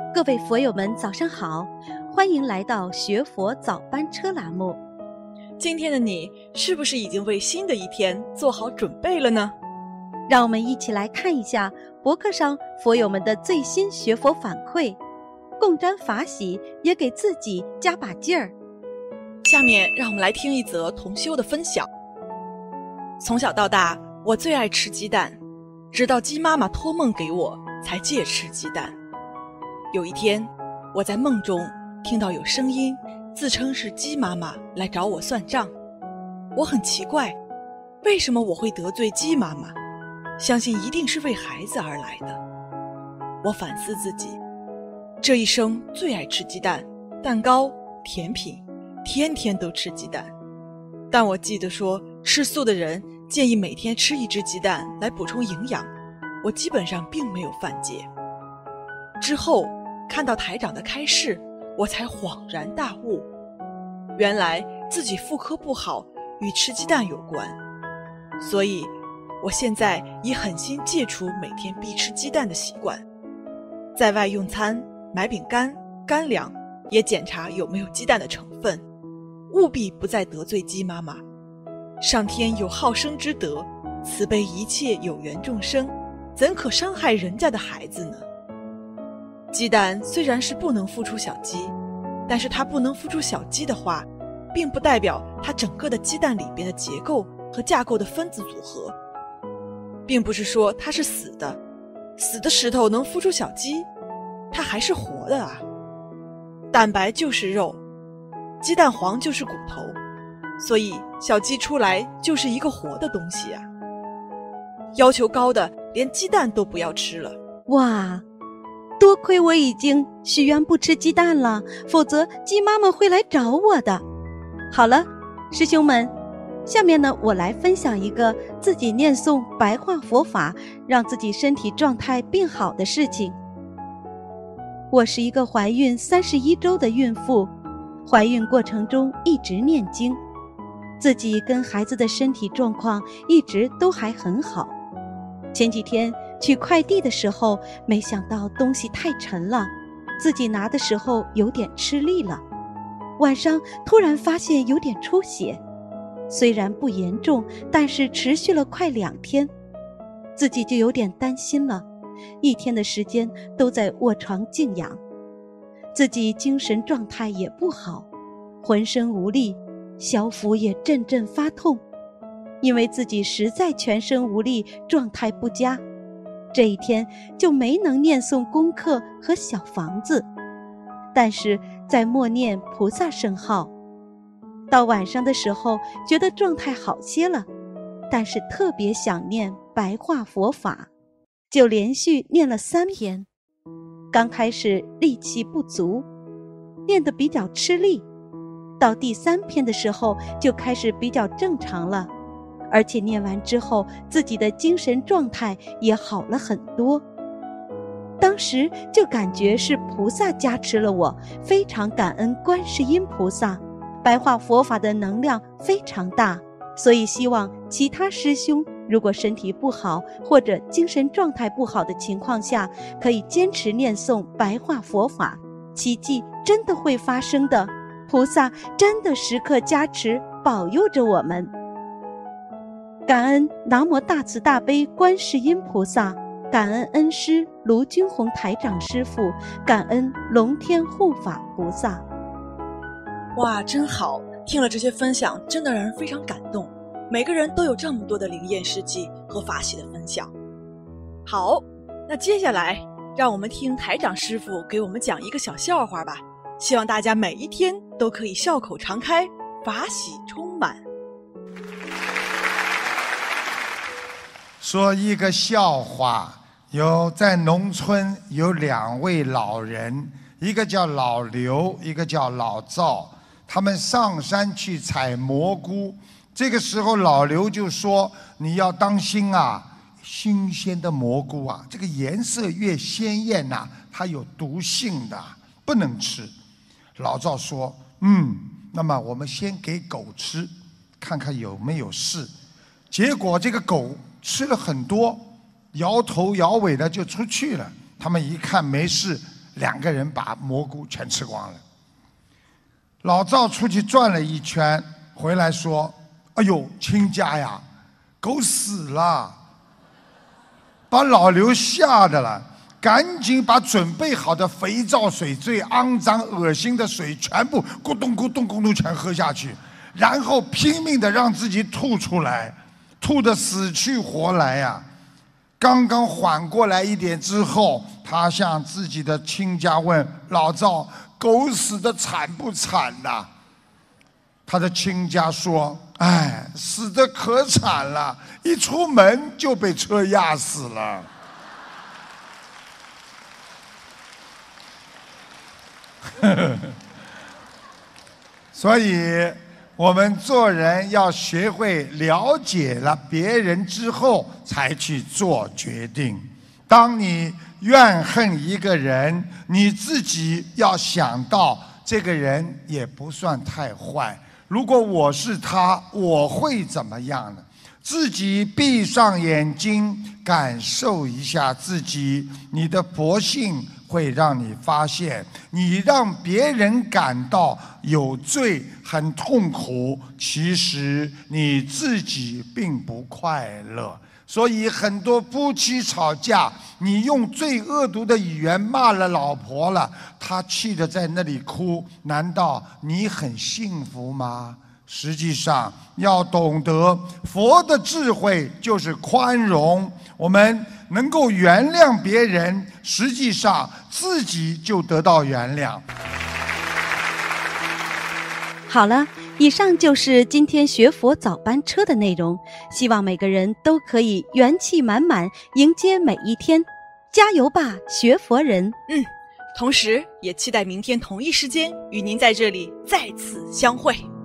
各位佛友们早上好，欢迎来到学佛早班车栏目。 今天的你是不是已经为新的一天做好准备了呢？ 让我们一起来看一下博客上佛友们的最新学佛反馈，共沾法喜，也给自己加把劲儿。 下面让我们来听一则同修的分享。从小到大，我最爱吃鸡蛋，直到鸡妈妈托梦给我，才戒吃鸡蛋。有一天，我在梦中听到有声音，自称是鸡妈妈来找我算账。我很奇怪，为什么我会得罪鸡妈妈？相信一定是为孩子而来的。我反思自己，这一生最爱吃鸡蛋、蛋糕、甜品，天天都吃鸡蛋。但我记得说，吃素的人建议每天吃1只鸡蛋来补充营养，我基本上并没有犯戒。之后看到台长的开示，我才恍然大悟，原来自己妇科不好与吃鸡蛋有关。所以我现在已狠心戒除每天必吃鸡蛋的习惯，在外用餐买饼干、干粮也检查有没有鸡蛋的成分，务必不再得罪鸡妈妈。上天有好生之德，慈悲一切有缘众生，怎可伤害人家的孩子呢？鸡蛋虽然是不能孵出小鸡，但是它不能孵出小鸡的话，并不代表它整个的鸡蛋里边的结构和架构的分子组合，并不是说它是死的，死的石头能孵出小鸡，它还是活的啊。蛋白就是肉，鸡蛋黄就是骨头，所以小鸡出来就是一个活的东西啊。要求高的连鸡蛋都不要吃了。 哇，多亏我已经许愿不吃鸡蛋了，否则鸡妈妈会来找我的。好了，师兄们，下面呢，我来分享一个自己念诵白话佛法，让自己身体状态变好的事情。我是一个怀孕31周的孕妇，怀孕过程中一直念经，自己跟孩子的身体状况一直都还很好。前几天取快递的时候，没想到东西太沉了，自己拿的时候有点吃力了。晚上突然发现有点出血，虽然不严重，但是持续了快2天，自己就有点担心了。1天的时间都在卧床静养，自己精神状态也不好，浑身无力，小腹也阵阵发痛。因为自己实在全身无力，状态不佳，这1天就没能念诵功课和小房子，但是在默念菩萨圣号。到晚上的时候觉得状态好些了，但是特别想念白话佛法，就连续念了3天。刚开始力气不足，念得比较吃力，到第3篇的时候就开始比较正常了，而且念完之后自己的精神状态也好了很多。当时就感觉是菩萨加持了我，非常感恩观世音菩萨，白话佛法的能量非常大，所以希望其他师兄如果身体不好或者精神状态不好的情况下，可以坚持念诵白话佛法，奇迹真的会发生的，菩萨真的时刻加持保佑着我们。感恩南无大慈大悲观世音菩萨，感恩恩师卢军宏台长师父，感恩龙天护法菩萨。 哇，真好，听了这些分享真的让人非常感动，每个人都有这么多的灵验事迹和法喜的分享。好，那接下来让我们听台长师父给我们讲一个小笑话吧，希望大家每一天都可以笑口常开，法喜充满。 说一个笑话，在农村有2位老人，一个叫老刘，一个叫老赵，他们上山去采蘑菇。这个时候老刘就说，你要当心啊，新鲜的蘑菇啊，这个颜色越鲜艳啊，它有毒性的，不能吃。老赵说，那么我们先给狗吃，看看有没有事。结果这个狗吃了很多，摇头摇尾的就出去了。他们一看没事， 2个人把蘑菇全吃光了。老赵出去转了一圈，回来说：“哎呦，亲家呀，狗死了！”把老刘吓得了，赶紧把准备好的肥皂水、最肮脏、恶心的水全部咕咚咕咚咕咚全喝下去，然后拼命的让自己吐出来，吐得死去活来呀！刚刚缓过来一点之后，他向自己的亲家问：“老赵，狗死得惨不惨呐？”他的亲家说：“哎，死得可惨了，一出门就被车压死了。”所以我们做人要学会了解了别人之后才去做决定。当你怨恨一个人，你自己要想到这个人也不算太坏，如果我是他，我会怎么样呢？自己闭上眼睛感受一下自己，你的佛性会让你发现，你让别人感到有罪很痛苦，其实你自己并不快乐。所以很多夫妻吵架，你用最恶毒的语言骂了老婆了，她气得在那里哭，难道你很幸福吗？实际上要懂得佛的智慧就是宽容，我们能够原谅别人，实际上自己就得到原谅。 好了，以上就是今天学佛早班车的内容，希望每个人都可以元气满满迎接每一天，加油吧，学佛人！ 同时也期待明天同一时间与您在这里再次相会。